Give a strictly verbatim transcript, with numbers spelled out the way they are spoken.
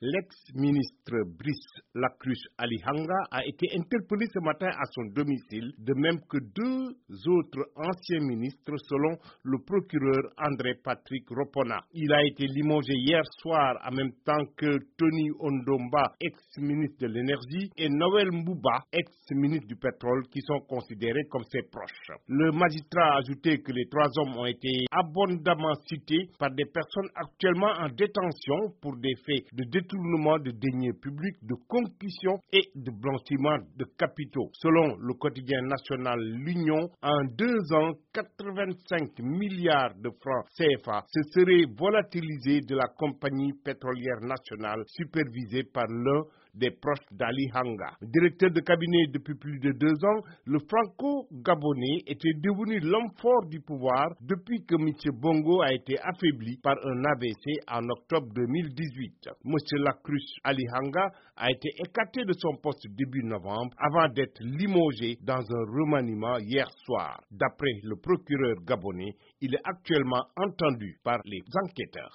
L'ex-ministre Brice Lacruche Alihanga a été interpellé ce matin à son domicile, de même que deux autres anciens ministres selon le procureur André Patrick Ropona. Il a été limogé hier soir en même temps que Tony Ondomba, ex-ministre de l'énergie, et Noël Mbouba, ex-ministre du pétrole, qui sont considérés comme ses proches. Le magistrat a ajouté que les trois hommes ont été abondamment cités par des personnes actuellement en détention pour des faits de détournement de deniers publics, de concussion et de blanchiment de capitaux. Selon le quotidien national L'Union, en deux ans, quatre-vingt-cinq milliards de francs C F A se seraient volatilisés de la compagnie pétrolière nationale supervisée par l'un des proches d'Ali Hanga. Directeur de cabinet depuis plus de deux ans, le franco-gabonais était devenu l'homme fort du pouvoir depuis que M. Bongo a été affaibli par un A V C en octobre deux mille dix-huit. M. Lacruche Ali Hanga a été écarté de son poste début novembre avant d'être limogé dans un remaniement hier soir. D'après le procureur gabonais, il est actuellement entendu par les enquêteurs.